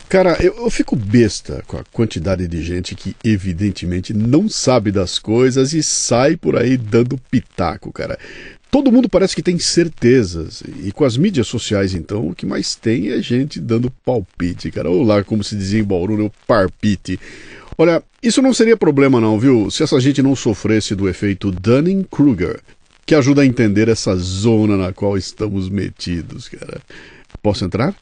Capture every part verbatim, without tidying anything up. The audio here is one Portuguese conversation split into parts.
Cara, eu, eu fico besta com a quantidade de gente que evidentemente não sabe das coisas e sai por aí dando pitaco, cara. Todo mundo parece que tem certezas. E com as mídias sociais, então, o que mais tem é gente dando palpite, cara. Ou lá, como se dizia em Bauru, né, o parpite. Olha, isso não seria problema não, viu? Se essa gente não sofresse do efeito Dunning-Kruger, que ajuda a entender essa zona na qual estamos metidos, cara. Posso entrar?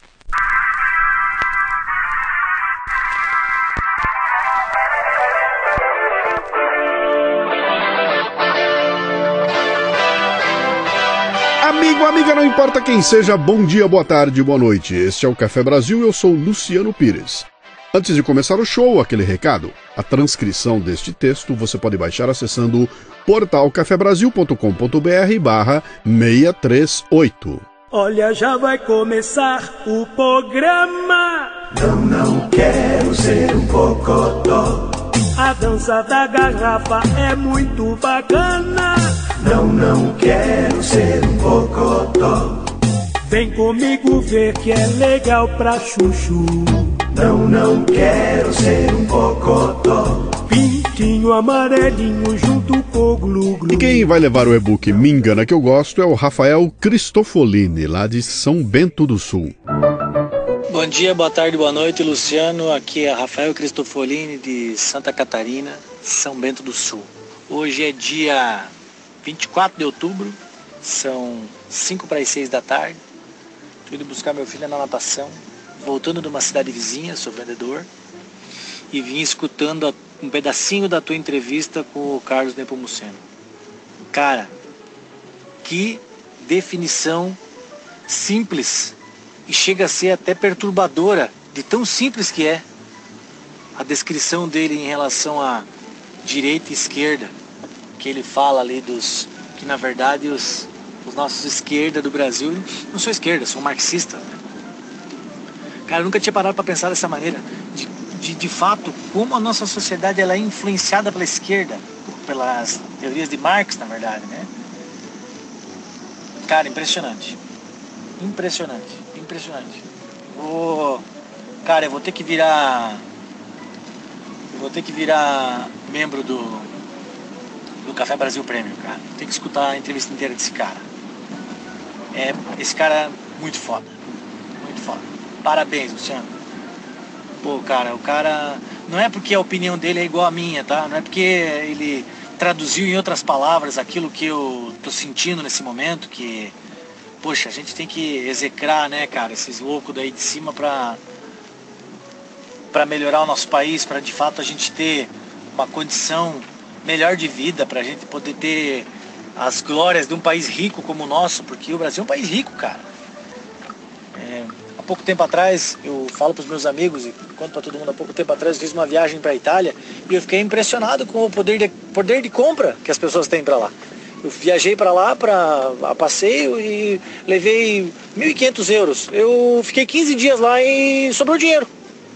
Amigo, amiga, não importa quem seja, bom dia, boa tarde, boa noite. Este é o Café Brasil e eu sou Luciano Pires. Antes de começar o show, aquele recado. A transcrição deste texto você pode baixar acessando portal cafebrasil ponto com ponto br barra seiscentos e trinta e oito. Olha, já vai começar o programa. Não, não quero ser um cocotó. A dança da garrafa é muito bacana. Não, não quero ser um cocotó. Vem comigo ver que é legal pra chuchu. Não, não quero ser um cocotó. Pintinho amarelinho junto com o glu-glu. E quem vai levar o e-book Me Engana Que Eu Gosto é o Rafael Cristofolini, lá de São Bento do Sul. Bom dia, boa tarde, boa noite, Luciano. Aqui é Rafael Cristofolini de Santa Catarina, São Bento do Sul. Hoje é dia vinte e quatro de outubro, são cinco para as seis da tarde. Estou indo buscar meu filho na natação, voltando de uma cidade vizinha, sou vendedor, e vim escutando um pedacinho da tua entrevista com o Carlos Nepomuceno. Cara, que definição simples e chega a ser até perturbadora de tão simples que é a descrição dele em relação a direita e esquerda, que ele fala ali dos que na verdade os, os nossos esquerda do Brasil não são esquerda, são marxistas, né? Cara, eu nunca tinha parado para pensar dessa maneira de, de, de fato, como a nossa sociedade ela é influenciada pela esquerda, pelas teorias de Marx, na verdade, né? Cara, impressionante. Impressionante. Impressionante. Vou... Cara, eu vou ter que virar... Eu vou ter que virar membro do... do Café Brasil Premium, cara. Tem que escutar a entrevista inteira desse cara. É... Esse cara é muito foda. Muito foda. Parabéns, Luciano. Pô, cara, o cara... Não é porque a opinião dele é igual a minha, tá? Não é porque ele traduziu em outras palavras aquilo que eu tô sentindo nesse momento, que... Poxa, a gente tem que execrar, né, cara, esses loucos daí de cima pra, pra melhorar o nosso país, pra de fato a gente ter uma condição melhor de vida, pra gente poder ter as glórias de um país rico como o nosso, porque o Brasil é um país rico, cara. É, há pouco tempo atrás, eu falo pros meus amigos e conto pra todo mundo, há pouco tempo atrás eu fiz uma viagem pra Itália e eu fiquei impressionado com o poder de, poder de compra que as pessoas têm pra lá. Eu viajei para lá para a passeio e levei mil e quinhentos euros. Eu fiquei quinze dias lá e sobrou dinheiro.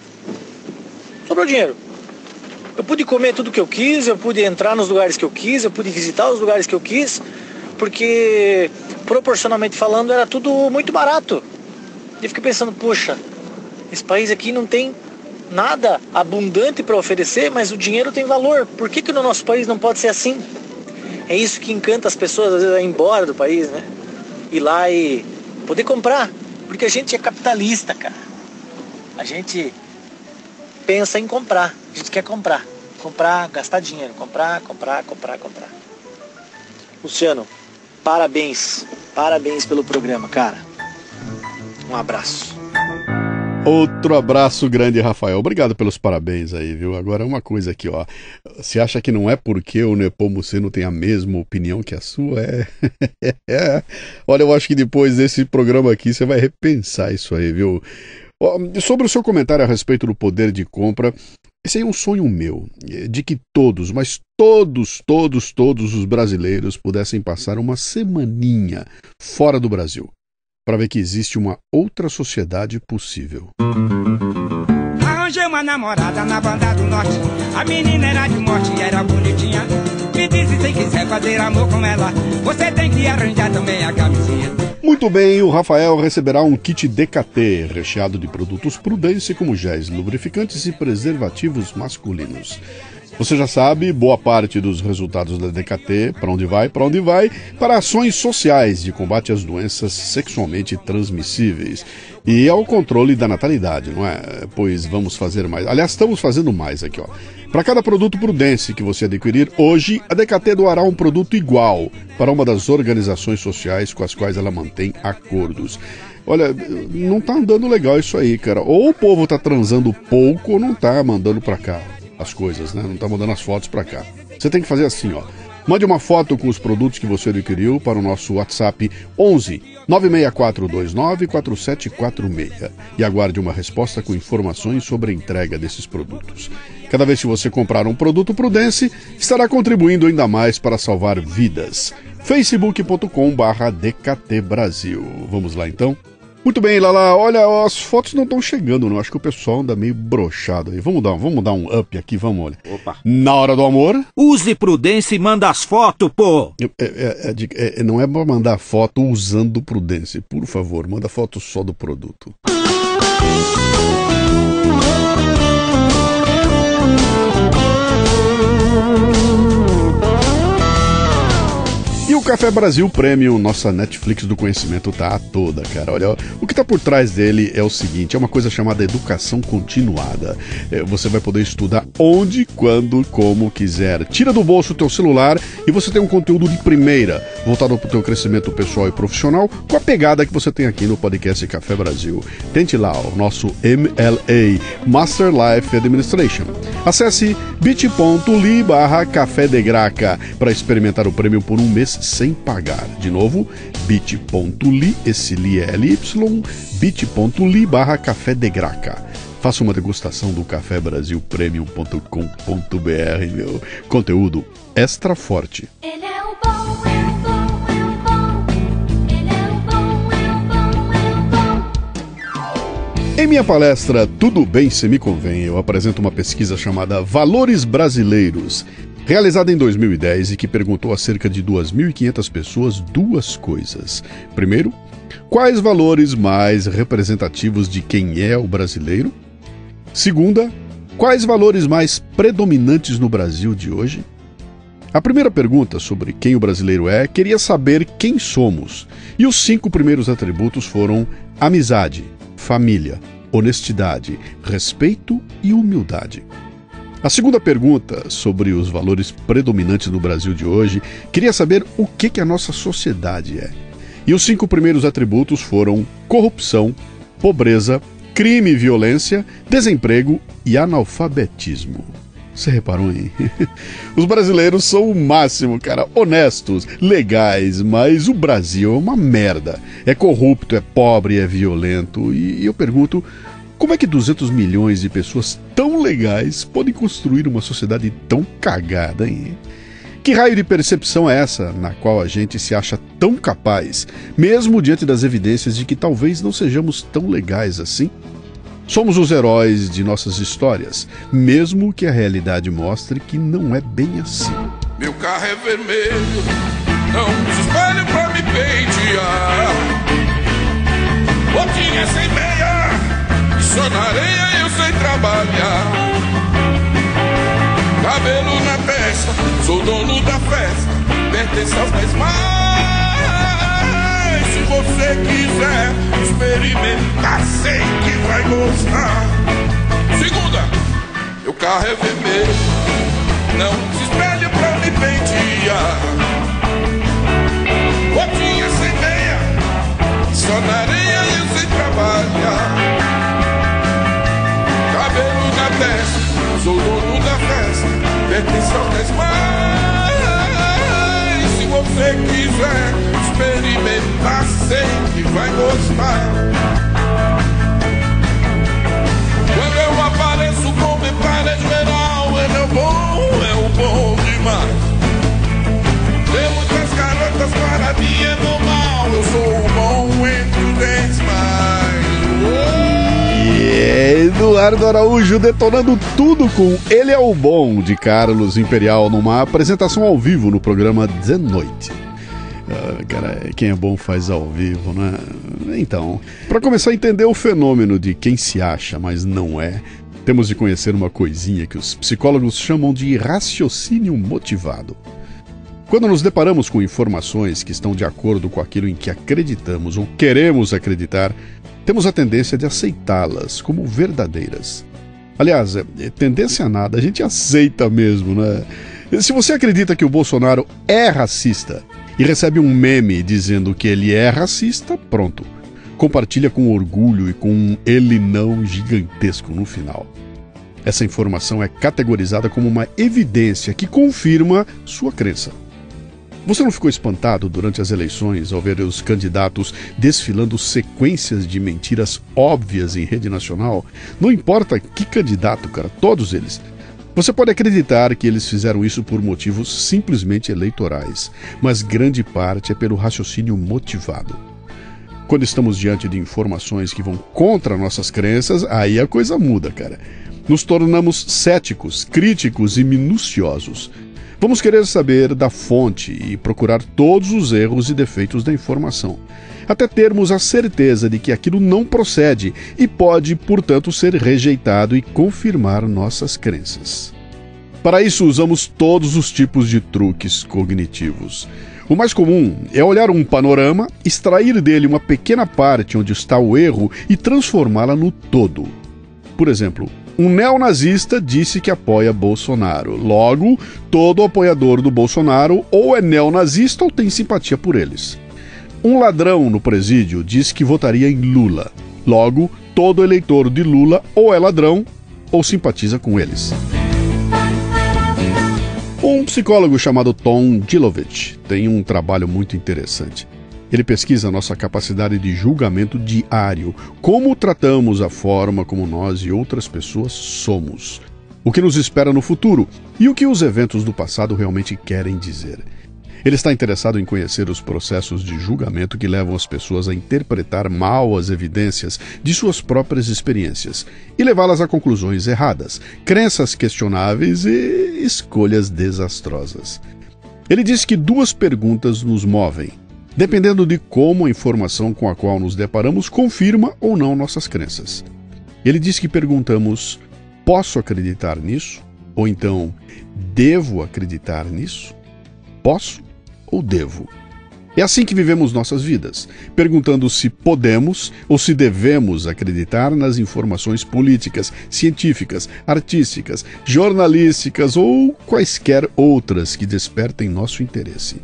Sobrou dinheiro. Eu pude comer tudo que eu quis, eu pude entrar nos lugares que eu quis, eu pude visitar os lugares que eu quis, porque proporcionalmente falando era tudo muito barato. E eu fiquei pensando, poxa, esse país aqui não tem nada abundante para oferecer, mas o dinheiro tem valor. Por que que no nosso país não pode ser assim? É isso que encanta as pessoas, às vezes, a ir embora do país, né? Ir lá e poder comprar. Porque a gente é capitalista, cara. A gente pensa em comprar. A gente quer comprar. Comprar, gastar dinheiro. Comprar, comprar, comprar, comprar. Luciano, parabéns. Parabéns pelo programa, cara. Um abraço. Outro abraço grande, Rafael. Obrigado pelos parabéns aí, viu? Agora uma coisa aqui, ó. Você acha que não é porque o Nepomuceno tem a mesma opinião que a sua? É. é. Olha, eu acho que depois desse programa aqui você vai repensar isso aí, viu? Sobre o seu comentário a respeito do poder de compra, esse aí é um sonho meu, de que todos, mas todos, todos, todos os brasileiros pudessem passar uma semaninha fora do Brasil, para ver que existe uma outra sociedade possível. Arranjei uma namorada na banda do norte. A menina era de morte e era bonitinha. Me disse se quiser fazer amor com ela, você tem que arranjar também a camisinha. Muito bem, o Rafael receberá um kit D K T, recheado de produtos Prudence como géis lubrificantes e preservativos masculinos. Você já sabe, boa parte dos resultados da D K T, para onde vai, para onde vai, para ações sociais de combate às doenças sexualmente transmissíveis e ao controle da natalidade, não é? Pois vamos fazer mais. Aliás, estamos fazendo mais aqui, ó. Para cada produto Prudence que você adquirir hoje, a D K T doará um produto igual para uma das organizações sociais com as quais ela mantém acordos. Olha, não tá andando legal isso aí, cara. Ou o povo tá transando pouco ou não tá mandando pra cá as coisas, né? Não tá mandando as fotos pra cá. Você tem que fazer assim, ó. Mande uma foto com os produtos que você adquiriu para o nosso WhatsApp onze nove seis quatro dois nove quatro sete quatro seis e aguarde uma resposta com informações sobre a entrega desses produtos. Cada vez que você comprar um produto Prudence, estará contribuindo ainda mais para salvar vidas. facebook ponto com barra D K T Brasil. Vamos lá então? Muito bem, Lala, olha, as fotos não estão chegando, não. Acho que o pessoal anda meio broxado aí. Vamos dar, vamos dar um up aqui, vamos, olha. Opa. Na hora do amor... Use Prudence e manda as fotos, pô! É, é, é, é, não é pra mandar foto usando Prudence, por favor, manda foto só do produto. E o Café Brasil Premium, nossa Netflix do conhecimento, tá a toda, cara. Olha, o que tá por trás dele é o seguinte, é uma coisa chamada educação continuada. É, você vai poder estudar onde, quando, como quiser. Tira do bolso o teu celular e você tem um conteúdo de primeira, voltado pro teu crescimento pessoal e profissional, com a pegada que você tem aqui no podcast Café Brasil. Tente lá o nosso M L A, Master Life Administration. Acesse bit.ly barra Café de Graca para experimentar o prêmio por um mês sem pagar. De novo, bit.ly, esse li é L Y, bit.ly barra Café de Graca. Faça uma degustação do café brasil premium ponto com ponto b r, meu conteúdo extra forte. Ele é o bom, é o bom, é o bom. Ele é o bom, é o bom, é o bom. Em minha palestra Tudo Bem Se Me Convém, eu apresento uma pesquisa chamada Valores Brasileiros, realizada em dois mil e dez e que perguntou a cerca de duas mil e quinhentas pessoas duas coisas. Primeiro, quais valores mais representativos de quem é o brasileiro? Segunda, quais valores mais predominantes no Brasil de hoje? A primeira pergunta sobre quem o brasileiro é queria saber quem somos, e os cinco primeiros atributos foram amizade, família, honestidade, respeito e humildade. A segunda pergunta, sobre os valores predominantes no Brasil de hoje, queria saber o que, que a nossa sociedade é. E os cinco primeiros atributos foram corrupção, pobreza, crime e violência, desemprego e analfabetismo. Você reparou aí? Os brasileiros são o máximo, cara, honestos, legais, mas o Brasil é uma merda. É corrupto, é pobre, é violento. E eu pergunto, como é que duzentos milhões de pessoas tão legais podem construir uma sociedade tão cagada, hein? Que raio de percepção é essa, na qual a gente se acha tão capaz, mesmo diante das evidências de que talvez não sejamos tão legais assim? Somos os heróis de nossas histórias, mesmo que a realidade mostre que não é bem assim. Meu carro é vermelho, não se espelho pra me pentear. Botinha sem meia, só na areia eu sei trabalhar. Cabelo na testa, sou dono da festa, pertence aos dez mais. Se você quiser experimentar, sei que vai gostar. Segunda, meu carro é vermelho, não se espelhe pra me pentear. Botinha sem meia, só na areia eu sei trabalhar. Cabelo na testa, sou dono da festa, pertence aos dez mais. Se você quiser experimentar, sei que vai gostar. Quando eu apareço com meu cara geral, ele é o bom, é o bom demais. Tem muitas garotas para mim é normal, eu sou o bom entre os dez mais. Oh! E no Eduardo Araújo detonando tudo com Ele é o Bom, de Carlos Imperial, numa apresentação ao vivo no programa The Noite. Ah, cara, quem é bom faz ao vivo, né? Então, para começar a entender o fenômeno de quem se acha, mas não é, temos de conhecer uma coisinha que os psicólogos chamam de raciocínio motivado. Quando nos deparamos com informações que estão de acordo com aquilo em que acreditamos ou queremos acreditar, temos a tendência de aceitá-las como verdadeiras. Aliás, é, é tendência a nada, a gente aceita mesmo, né? Se você acredita que o Bolsonaro é racista e recebe um meme dizendo que ele é racista, pronto. Compartilha com orgulho e com um ele não gigantesco no final. Essa informação é categorizada como uma evidência que confirma sua crença. Você não ficou espantado durante as eleições ao ver os candidatos desfilando sequências de mentiras óbvias em rede nacional? Não importa que candidato, cara, todos eles. Você pode acreditar que eles fizeram isso por motivos simplesmente eleitorais, mas grande parte é pelo raciocínio motivado. Quando estamos diante de informações que vão contra nossas crenças, aí a coisa muda, cara. Nos tornamos céticos, críticos e minuciosos. Vamos querer saber da fonte e procurar todos os erros e defeitos da informação, até termos a certeza de que aquilo não procede e pode, portanto, ser rejeitado e confirmar nossas crenças. Para isso, usamos todos os tipos de truques cognitivos. O mais comum é olhar um panorama, extrair dele uma pequena parte onde está o erro e transformá-la no todo. Por exemplo, um neonazista disse que apoia Bolsonaro. Logo, todo apoiador do Bolsonaro ou é neonazista ou tem simpatia por eles. Um ladrão no presídio disse que votaria em Lula. Logo, todo eleitor de Lula ou é ladrão ou simpatiza com eles. Um psicólogo chamado Tom Gilovich tem um trabalho muito interessante. Ele pesquisa nossa capacidade de julgamento diário, como tratamos a forma como nós e outras pessoas somos, o que nos espera no futuro e o que os eventos do passado realmente querem dizer. Ele está interessado em conhecer os processos de julgamento que levam as pessoas a interpretar mal as evidências de suas próprias experiências e levá-las a conclusões erradas, crenças questionáveis e escolhas desastrosas. Ele diz que duas perguntas nos movem, dependendo de como a informação com a qual nos deparamos confirma ou não nossas crenças. Ele diz que perguntamos: posso acreditar nisso? Ou então, devo acreditar nisso? Posso ou devo? É assim que vivemos nossas vidas, perguntando se podemos ou se devemos acreditar nas informações políticas, científicas, artísticas, jornalísticas ou quaisquer outras que despertem nosso interesse.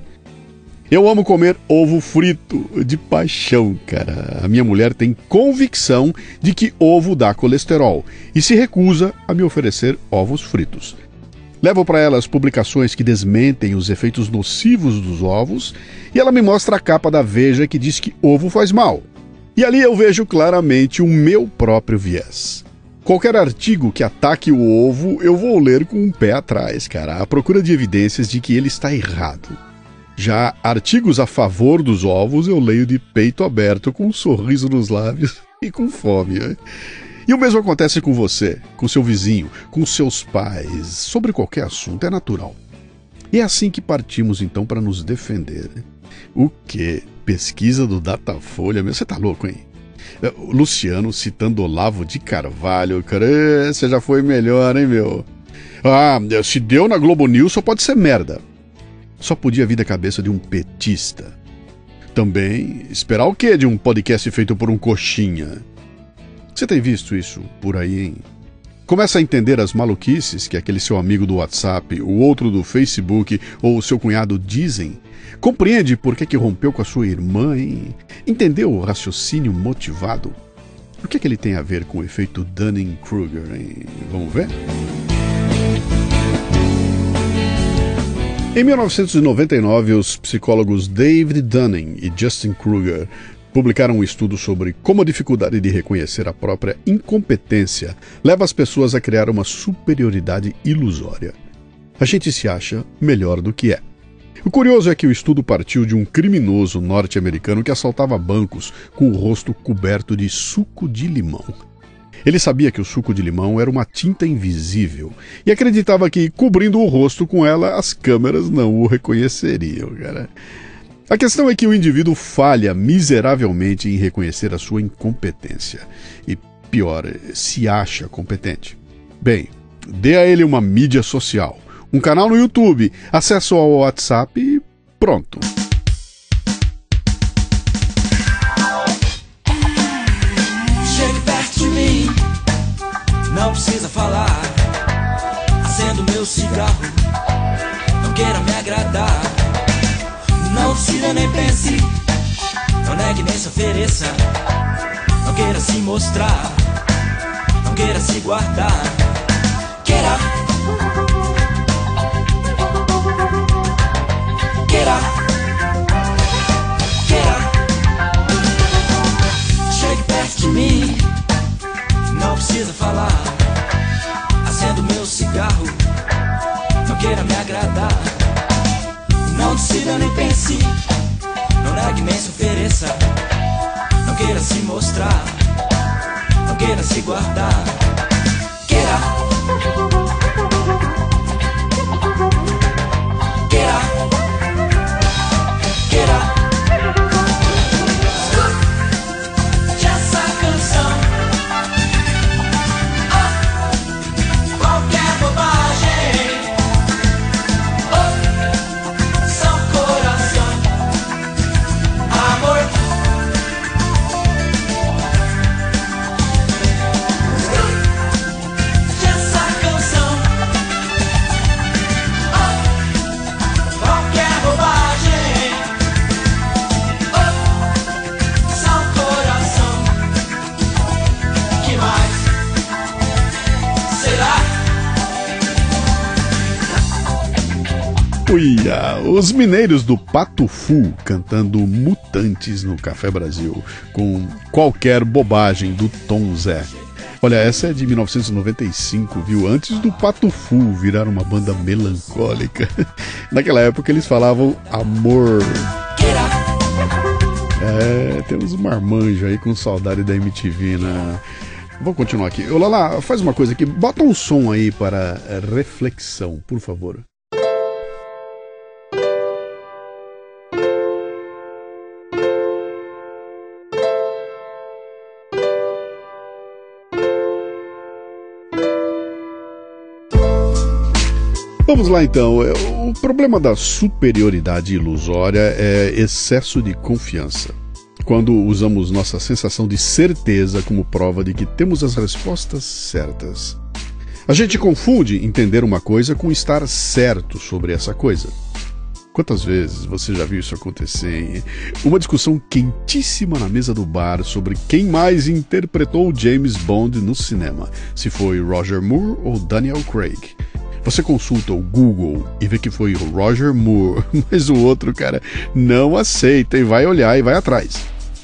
Eu amo comer ovo frito de paixão, cara. A minha mulher tem convicção de que ovo dá colesterol e se recusa a me oferecer ovos fritos. Levo para ela as publicações que desmentem os efeitos nocivos dos ovos e ela me mostra a capa da Veja que diz que ovo faz mal. E ali eu vejo claramente o meu próprio viés. Qualquer artigo que ataque o ovo, eu vou ler com um pé atrás, cara, à procura de evidências de que ele está errado. Já artigos a favor dos ovos eu leio de peito aberto, com um sorriso nos lábios e com fome. Né? E o mesmo acontece com você, com seu vizinho, com seus pais, sobre qualquer assunto, é natural. E é assim que partimos então para nos defender. Né? O quê? Pesquisa do Datafolha? Meu, você tá louco, hein? O Luciano citando Olavo de Carvalho, cara, você já foi melhor, hein, meu? Ah, se deu na Globo News só pode ser merda. Só podia vir da cabeça de um petista. Também, esperar o quê de um podcast feito por um coxinha? Você tem visto isso por aí, hein? Começa a entender as maluquices que aquele seu amigo do WhatsApp, o outro do Facebook ou o seu cunhado dizem? Compreende por que que rompeu com a sua irmã, hein? Entendeu o raciocínio motivado? O que é que ele tem a ver com o efeito Dunning-Kruger, hein? Vamos ver? Em mil novecentos e noventa e nove, os psicólogos David Dunning e Justin Kruger publicaram um estudo sobre como a dificuldade de reconhecer a própria incompetência leva as pessoas a criar uma superioridade ilusória. A gente se acha melhor do que é. O curioso é que o estudo partiu de um criminoso norte-americano que assaltava bancos com o rosto coberto de suco de limão. Ele sabia que o suco de limão era uma tinta invisível e acreditava que, cobrindo o rosto com ela, as câmeras não o reconheceriam, cara. A questão é que o indivíduo falha miseravelmente em reconhecer a sua incompetência. E, pior, se acha competente. Bem, dê a ele uma mídia social, um canal no YouTube, acesso ao WhatsApp e pronto. Chegue perto de mim, não precisa falar. Acendo meu cigarro, não queira me agradar. Não decida nem pense, não negue nem se ofereça. Não queira se mostrar, não queira se guardar. Queira, queira, queira. Chegue perto de mim, não precisa falar. Acendo meu cigarro, não queira me agradar. Não decida nem pense, não negue nem se ofereça. Não queira se mostrar, não queira se guardar. Queira, queira, queira. Escute essa canção. Oh, qualquer bobagem. Oh, são coração, amor. Escute essa canção. Oh, qualquer bobagem. Oh, são coração. Que mais será? Uia, os mineiros do Pato Fu cantando Mutantes no Café Brasil, com qualquer bobagem do Tom Zé. Olha, essa é de mil novecentos e noventa e cinco, viu? Antes do Pato Fu virar uma banda melancólica. Naquela época eles falavam amor. É, temos um marmanjo aí com saudade da M T V, né? Vou continuar aqui. Ô Lala, faz uma coisa aqui, bota um som aí para reflexão, por favor. Vamos lá então. O problema da superioridade ilusória é excesso de confiança. Quando usamos nossa sensação de certeza como prova de que temos as respostas certas. A gente confunde entender uma coisa com estar certo sobre essa coisa. Quantas vezes você já viu isso acontecer? Hein? Uma discussão quentíssima na mesa do bar sobre quem mais interpretou James Bond no cinema, se foi Roger Moore ou Daniel Craig. Você consulta o Google e vê que foi o Roger Moore, mas o outro, cara, não aceita e vai olhar e vai atrás.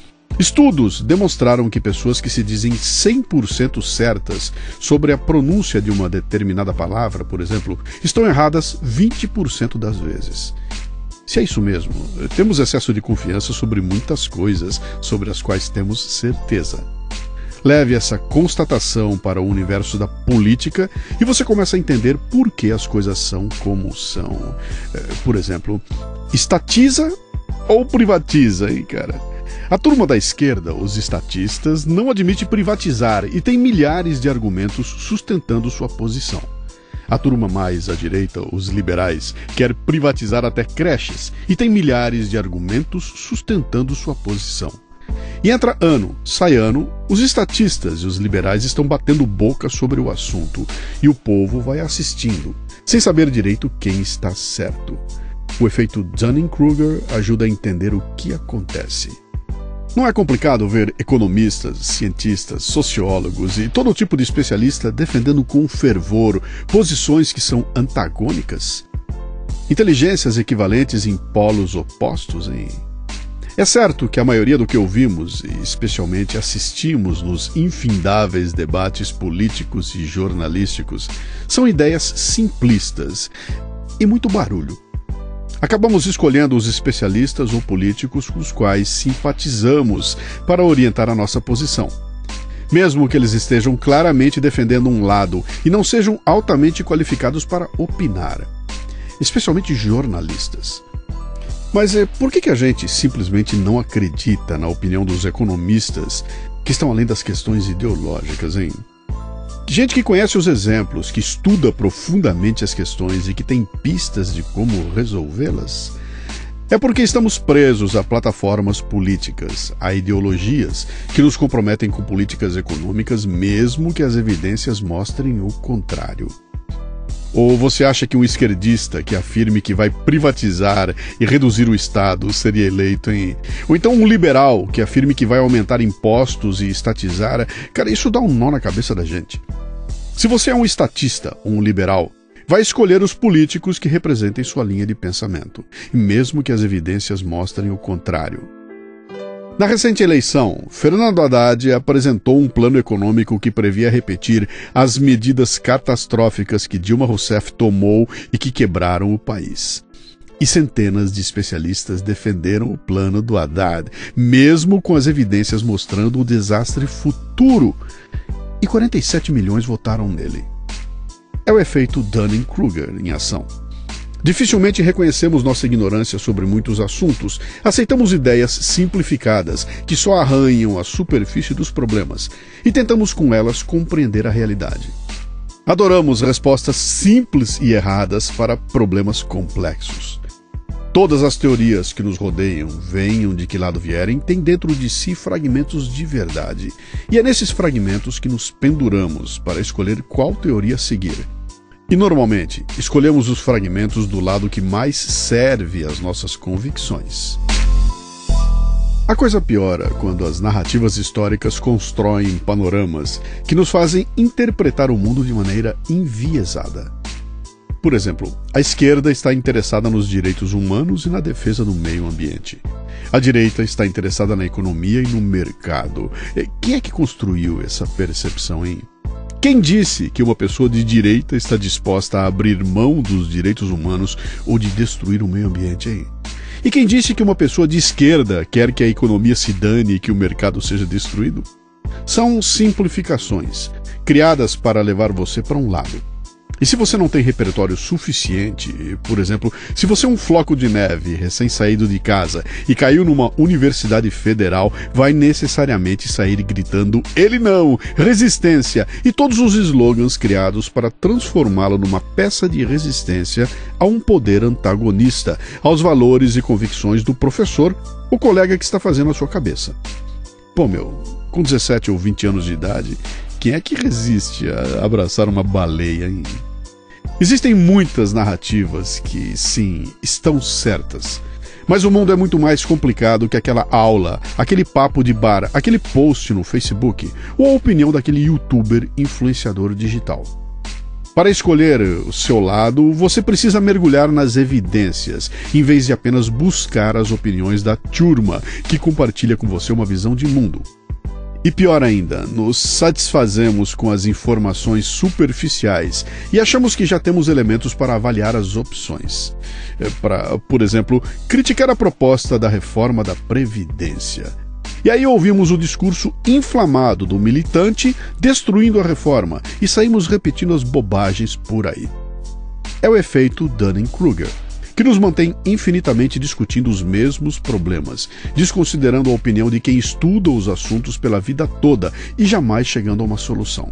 Estudos demonstraram que pessoas que se dizem cem por cento certas sobre a pronúncia de uma determinada palavra, por exemplo, estão erradas vinte por cento das vezes. Se é isso mesmo, temos excesso de confiança sobre muitas coisas sobre as quais temos certeza. Leve essa constatação para o universo da política e você começa a entender por que as coisas são como são. Por exemplo, estatiza ou privatiza, hein, cara? A turma da esquerda, os estatistas, não admite privatizar e tem milhares de argumentos sustentando sua posição. A turma mais à direita, os liberais, quer privatizar até creches e tem milhares de argumentos sustentando sua posição. E entra ano, sai ano, os estatistas e os liberais estão batendo boca sobre o assunto e o povo vai assistindo, sem saber direito quem está certo. O efeito Dunning-Kruger ajuda a entender o que acontece. Não é complicado ver economistas, cientistas, sociólogos e todo tipo de especialista defendendo com fervor posições que são antagônicas? Inteligências equivalentes em polos opostos, hein? É certo que a maioria do que ouvimos, e especialmente assistimos nos infindáveis debates políticos e jornalísticos, são ideias simplistas e muito barulho. Acabamos escolhendo os especialistas ou políticos com os quais simpatizamos para orientar a nossa posição. mesmo que eles estejam claramente defendendo um lado e não sejam altamente qualificados para opinar, especialmente jornalistas. Mas é, por que que a gente simplesmente não acredita na opinião dos economistas que estão além das questões ideológicas, hein? Gente que conhece os exemplos, que estuda profundamente as questões e que tem pistas de como resolvê-las. É porque estamos presos a plataformas políticas, a ideologias que nos comprometem com políticas econômicas, mesmo que as evidências mostrem o contrário. Ou você acha que um esquerdista que afirme que vai privatizar e reduzir o Estado seria eleito, hein? Ou então um liberal que afirme que vai aumentar impostos e estatizar? Cara, isso dá um nó na cabeça da gente. Se você é um estatista ou um liberal, vai escolher os políticos que representem sua linha de pensamento, mesmo que as evidências mostrem o contrário. Na recente eleição, Fernando Haddad apresentou um plano econômico que previa repetir as medidas catastróficas que Dilma Rousseff tomou e que quebraram o país. E centenas de especialistas defenderam o plano do Haddad, mesmo com as evidências mostrando o desastre futuro. E quarenta e sete milhões votaram nele. É o efeito Dunning-Kruger em ação. Dificilmente reconhecemos nossa ignorância sobre muitos assuntos, aceitamos ideias simplificadas que só arranham a superfície dos problemas e tentamos com elas compreender a realidade. Adoramos respostas simples e erradas para problemas complexos. Todas as teorias que nos rodeiam, venham de que lado vierem, têm dentro de si fragmentos de verdade, e é nesses fragmentos que nos penduramos para escolher qual teoria seguir. E normalmente, escolhemos os fragmentos do lado que mais serve às nossas convicções. A coisa piora quando as narrativas históricas constroem panoramas que nos fazem interpretar o mundo de maneira enviesada. Por exemplo, a esquerda está interessada nos direitos humanos e na defesa do meio ambiente. A direita está interessada na economia e no mercado. Quem é que construiu essa percepção, hein? Quem disse que uma pessoa de direita está disposta a abrir mão dos direitos humanos ou de destruir o meio ambiente, hein? E quem disse que uma pessoa de esquerda quer que a economia se dane e que o mercado seja destruído? São simplificações, criadas para levar você para um lado. E se você não tem repertório suficiente, por exemplo, se você é um floco de neve recém-saído de casa e caiu numa universidade federal, vai necessariamente sair gritando "ele não", "resistência" e todos os slogans criados para transformá-lo numa peça de resistência a um poder antagonista, aos valores e convicções do professor, o colega que está fazendo a sua cabeça. Pô, meu, com dezessete ou vinte anos de idade, quem é que resiste a abraçar uma baleia, hein? Existem muitas narrativas que, sim, estão certas. Mas o mundo é muito mais complicado que aquela aula, aquele papo de bar, aquele post no Facebook ou a opinião daquele youtuber influenciador digital. Para escolher o seu lado, você precisa mergulhar nas evidências, em vez de apenas buscar as opiniões da turma que compartilha com você uma visão de mundo. E pior ainda, nos satisfazemos com as informações superficiais e achamos que já temos elementos para avaliar as opções. Para, por exemplo, criticar a proposta da reforma da Previdência. E aí ouvimos o discurso inflamado do militante destruindo a reforma e saímos repetindo as bobagens por aí. É o efeito Dunning-Kruger, que nos mantém infinitamente discutindo os mesmos problemas, desconsiderando a opinião de quem estuda os assuntos pela vida toda e jamais chegando a uma solução.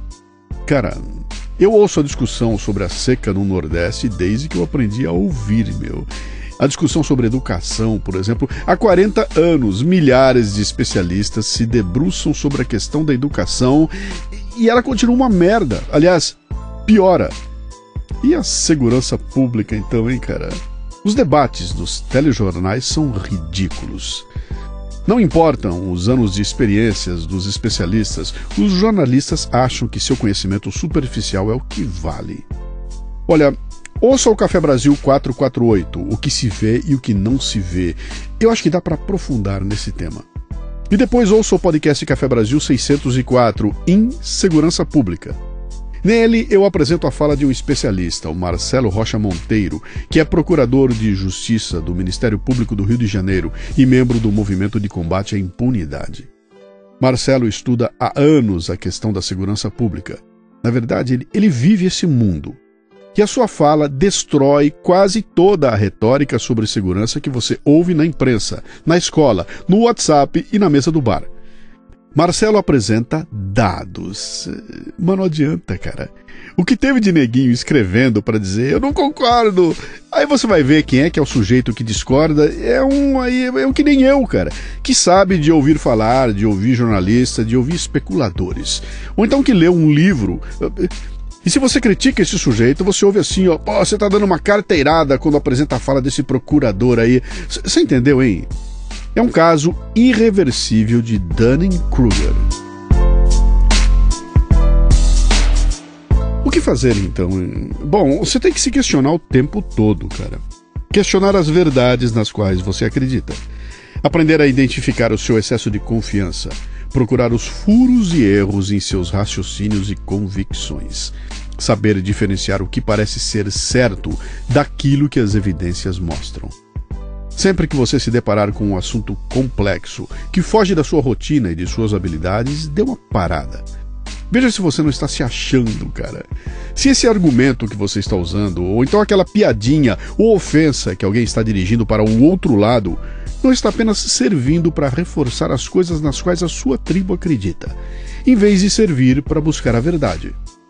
Cara, eu ouço a discussão sobre a seca no Nordeste desde que eu aprendi a ouvir, meu. A discussão sobre educação, por exemplo, há quarenta anos, milhares de especialistas se debruçam sobre a questão da educação e ela continua uma merda. Aliás, piora. E a segurança pública, então, hein, cara? Os debates dos telejornais são ridículos. Não importam os anos de experiências dos especialistas, os jornalistas acham que seu conhecimento superficial é o que vale. Olha, ouça o Café Brasil quatrocentos e quarenta e oito, o que se vê e o que não se vê. Eu acho que dá para aprofundar nesse tema. E depois ouça o podcast Café Brasil seiscentos e quatro, Insegurança Pública. Nele, eu apresento a fala de um especialista, o Marcelo Rocha Monteiro, que é procurador de Justiça do Ministério Público do Rio de Janeiro e membro do Movimento de Combate à Impunidade. Marcelo estuda há anos a questão da segurança pública. Na verdade, ele, ele vive esse mundo. E a sua fala destrói quase toda a retórica sobre segurança que você ouve na imprensa, na escola, no WhatsApp e na mesa do bar. Marcelo apresenta dados. Mas não adianta, cara. O que teve de neguinho escrevendo para dizer eu não concordo, aí você vai ver quem é que é o sujeito que discorda, é um aí é um que nem eu, cara, que sabe de ouvir falar, de ouvir jornalista, de ouvir especuladores, ou então que lê um livro. E se você critica esse sujeito, você ouve assim, ó, oh, você tá dando uma carteirada quando apresenta a fala desse procurador aí. Você entendeu, hein? É um caso irreversível de Dunning-Kruger. O que fazer, então? Bom, você tem que se questionar o tempo todo, cara. Questionar as verdades nas quais você acredita. Aprender a identificar o seu excesso de confiança. Procurar os furos e erros em seus raciocínios e convicções. Saber diferenciar o que parece ser certo daquilo que as evidências mostram. Sempre que você se deparar com um assunto complexo, que foge da sua rotina e de suas habilidades, dê uma parada. Veja se você não está se achando, cara. Se esse argumento que você está usando, ou então aquela piadinha ou ofensa que alguém está dirigindo para o outro lado, não está apenas servindo para reforçar as coisas nas quais a sua tribo acredita, em vez de servir para buscar a verdade.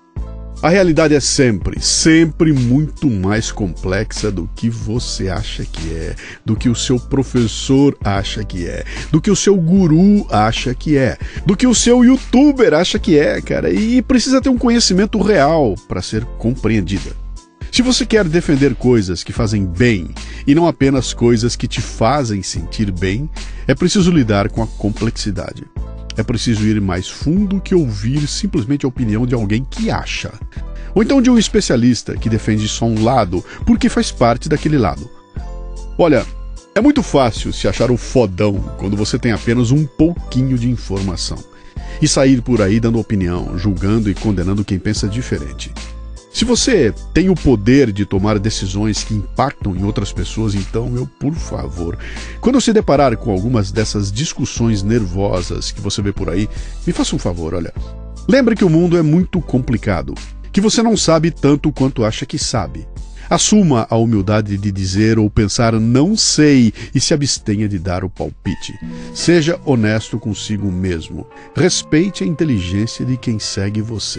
A realidade é sempre, sempre muito mais complexa do que você acha que é, do que o seu professor acha que é, do que o seu guru acha que é, do que o seu youtuber acha que é, cara, e precisa ter um conhecimento real para ser compreendida. Se você quer defender coisas que fazem bem e não apenas coisas que te fazem sentir bem, é preciso lidar com a complexidade. É preciso ir mais fundo que ouvir simplesmente a opinião de alguém que acha. Ou então de um especialista que defende só um lado porque faz parte daquele lado. Olha, é muito fácil se achar o fodão quando você tem apenas um pouquinho de informação. E sair por aí dando opinião, julgando e condenando quem pensa diferente. Se você tem o poder de tomar decisões que impactam em outras pessoas, então eu, por favor, quando se deparar com algumas dessas discussões nervosas que você vê por aí, me faça um favor, olha. Lembre que o mundo é muito complicado, que você não sabe tanto quanto acha que sabe. Assuma a humildade de dizer ou pensar não sei e se abstenha de dar o palpite. Seja honesto consigo mesmo. Respeite a inteligência de quem segue você.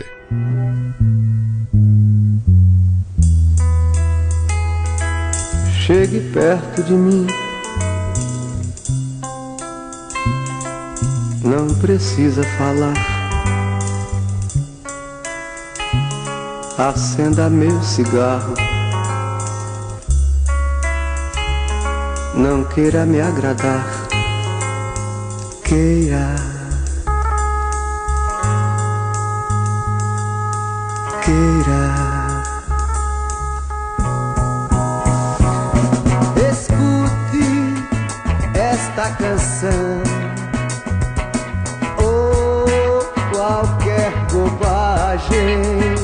Chegue perto de mim. Não precisa falar. Acenda meu cigarro. Não queira me agradar. Queira. Queira. Esta canção ou qualquer bobagem,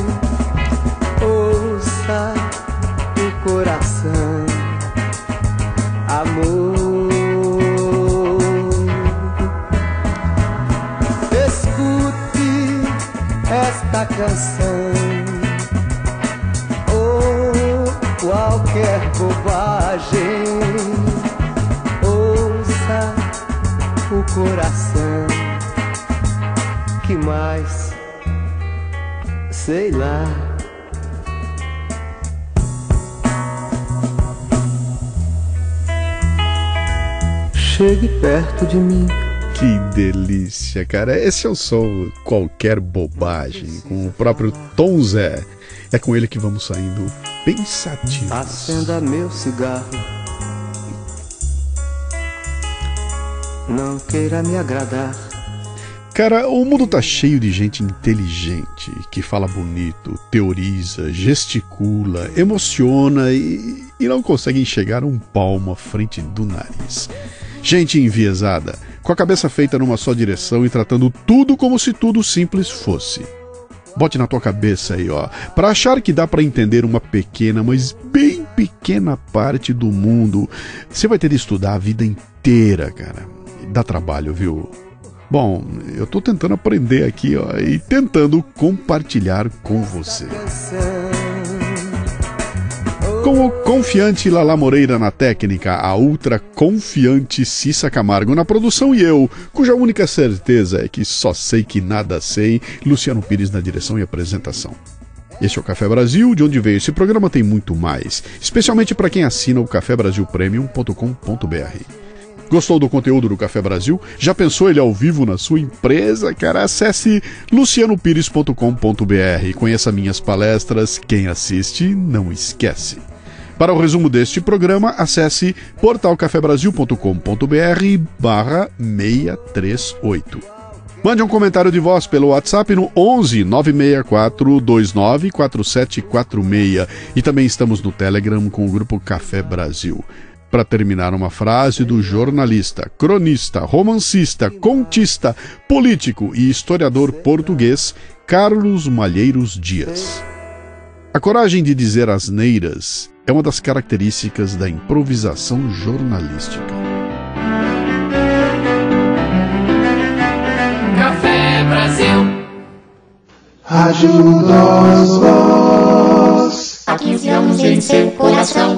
ouça o coração, amor. Escute esta canção ou qualquer bobagem, o coração, que mais, sei lá. Chegue perto de mim. Que delícia, cara. Esse é o som Qualquer Bobagem, com o próprio Tom Zé. É com ele que vamos saindo pensativos. Acenda meu cigarro. Não queira me agradar. Cara, o mundo tá cheio de gente inteligente, que fala bonito, teoriza, gesticula, emociona e, e não consegue enxergar um palmo à frente do nariz. Gente enviesada, com a cabeça feita numa só direção e tratando tudo como se tudo simples fosse. Bote na tua cabeça aí, ó, pra achar que dá pra entender uma pequena, mas bem pequena parte do mundo, você vai ter de estudar a vida inteira, cara. Dá trabalho, viu? Bom, eu tô tentando aprender aqui, ó, e tentando compartilhar com você. Com o confiante Lala Moreira na técnica, a ultra confiante Cissa Camargo na produção e eu, cuja única certeza é que só sei que nada sei, Luciano Pires na direção e apresentação. Este é o Café Brasil, de onde veio esse programa tem muito mais, especialmente para quem assina o café brasil premium ponto com ponto b r. Gostou do conteúdo do Café Brasil? Já pensou ele ao vivo na sua empresa? Cara, acesse luciano pires ponto com ponto b r e conheça minhas palestras. Quem assiste, não esquece. Para o resumo deste programa, acesse portal café brasil ponto com ponto b r barra seiscentos e trinta e oito. Mande um comentário de voz pelo WhatsApp no onze nove seis quatro dois nove quatro sete quatro seis e também estamos no Telegram com o grupo Café Brasil. Para terminar, uma frase do jornalista, cronista, romancista, contista, político e historiador português Carlos Malheiros Dias. A coragem de dizer asneiras é uma das características da improvisação jornalística. Café Brasil. Ajuda-os vós. Há quinze anos em seu coração.